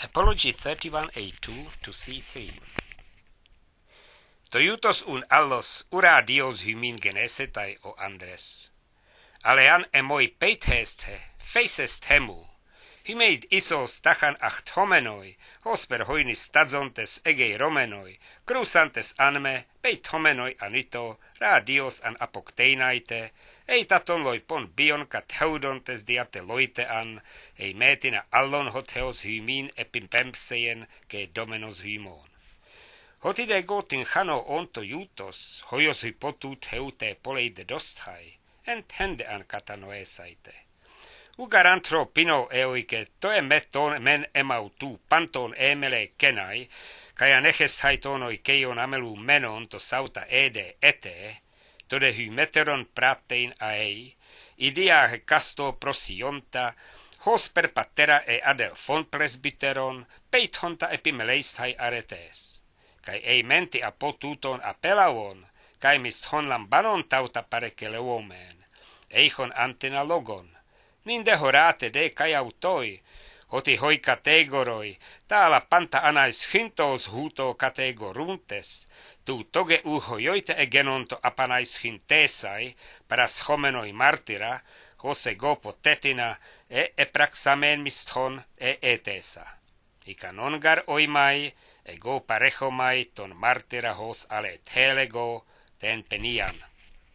Apology 31a2 to C3. Toiutos un allos ura dios hymin genesetai o Andres. Alean emoi peitheste, feisest hemu. Hymeid isos tachan acht homenoi, hosper hoinis stadzontes egei romenoi, crusantes anme, peit homenoi anito, ra dios an apokteinaite, eitaton loi pon bion kat heudontes diate loite an, ei metina allon hotheos hymin epimpempseien ke domenos hymon. Hotide gotin chano onto iutos, hoios hypotut heute poleide dosthai, ent hende an katanoesaite. Ugarantro pino eoike toe meton men emautu panton emele kenai, kai aneches haitonoi keion amelu menon to sauta ede ete, tode hymeteron pratein aei, idia he casto prosionta, hosper patera e adel fon presbyteron, peit honta epimeleistai aretes. Kai ei menti apotuton apelauon, kai mist hon lambanon tauta pareke leuomen, eichon antena logon, ninde horate de kai autoi, hoti hoi kategoroi, täällä panta anais hintos huuto kategoruntes, tu toge uhojoite egenonto apanais hintesai, paras homenoi martira, hose gopo tetina, epraxamen misthon etesa. Ika nongar oimai, ego parejomai ton martira hos ale telego ten penian.